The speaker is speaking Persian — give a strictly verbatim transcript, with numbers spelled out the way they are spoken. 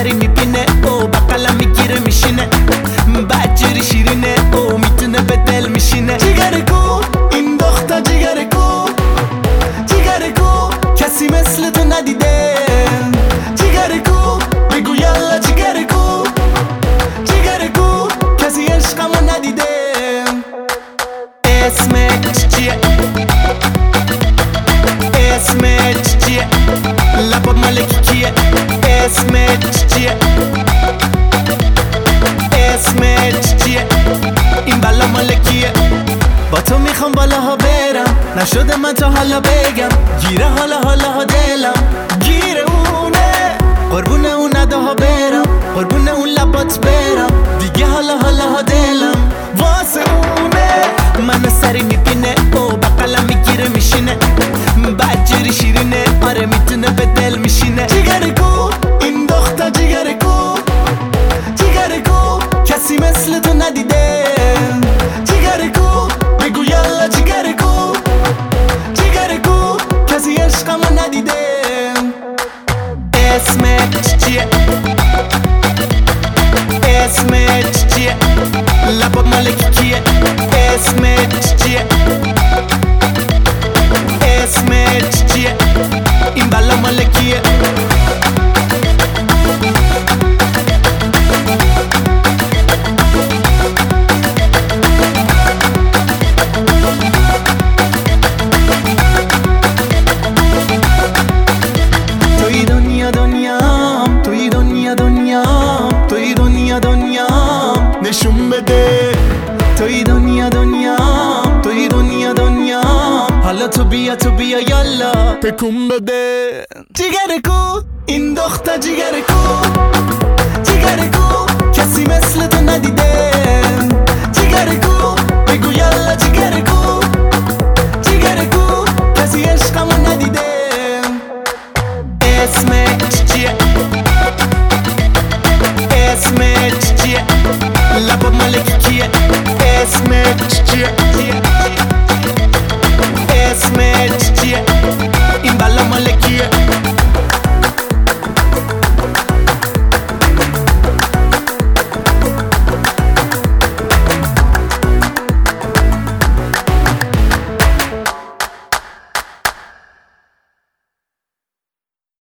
سری میبینه او بقلا میگیره میشینه بدجوری شیرینه او میتونه به دل میشینه. جیگر کو این دختر جیگر کو جیگر کو کسی مثل تو ندیده. جیگر کو بگو یالا جیگر کو جیگر کو کسی عشقمو ندیده. اسمت چیه اسمت چیه لبات مالکی کیه اسمت چیه اسمت چیه این بلا مالکیه. با تو میخوام بالاها برم نشده من تا حالا بگم گیره حالا حالا ها دلم گیره اونه قربون اون نداها برم قربون اون لبات برم دیگه حالا حالا ها دلم واسه اونه. منو سری میبینه او بقلا میگیره میشینه بدجوری شیرینه آره میتونه به دل میشینه. جیگر کو این دختر جیگر کو جیگر کو کسی مثل تو ندیده. جیگر کو بگو یالا جیگر کو جیگر کو کسی عشقمو ندیده. اسمت چیه اسمت چیه لبات مالکی کیه اسمت چیه اسمت چیه این بلا مالکیه. توی دنیا دنیام توی دنیا دنیام توی دنیا دنیام نشون بده. توی دنیا دنیام توی دنیا دنیام حالا تو بیا تو بیا یالا تکون بده. جیگر کو این دختر جیگر کو جیگر کو کسی مثل تو ندیده. جیگر کو بگو یالا جیگر کو جیگر کو کسی عشقمو ندیده. اسمت چیه اسمت چیه لبات مالکی کیه اسمت چیه اسمت چیه